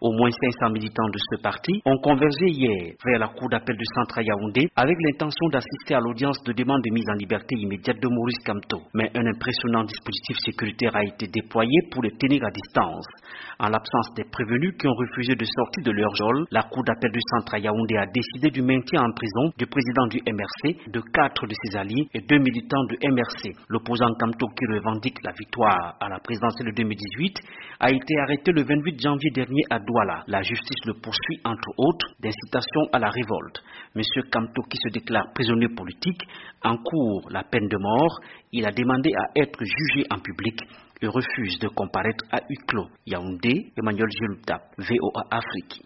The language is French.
Au moins 500 militants de ce parti ont convergé hier vers la cour d'appel du centre à Yaoundé avec l'intention d'assister à l'audience de demande de mise en liberté immédiate de Maurice Kamto. Mais un impressionnant dispositif sécuritaire a été déployé pour les tenir à distance. En l'absence des prévenus qui ont refusé de sortir de leur geôle, la cour d'appel du centre à Yaoundé a décidé du maintien en prison du président du MRC, de 4 de ses alliés et 2 militants du MRC. L'opposant Kamto, qui revendique la victoire à la présidentielle de 2018, a été arrêté le 28 janvier dernier à Douala. La justice le poursuit entre autres d'incitation à la révolte. Monsieur Kamto, qui se déclare prisonnier politique, encourt la peine de mort. Il a demandé à être jugé en public et refuse de comparaître à huis clos. Yaoundé, Emmanuel Geluta, VOA Afrique.